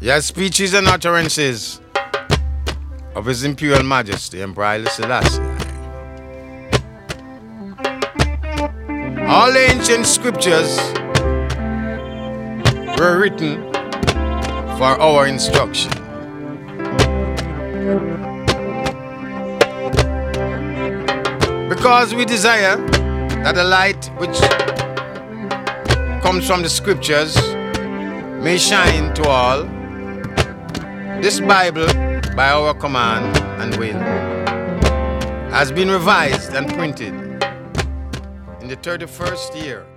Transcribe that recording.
Your speeches and utterances of His Imperial Majesty Emperor Haile Selassie. All the ancient scriptures were written for our instruction. Because we desire that the light which comes from the scriptures may shine to all, this Bible, by our command and will, has been revised and printed in the 31st year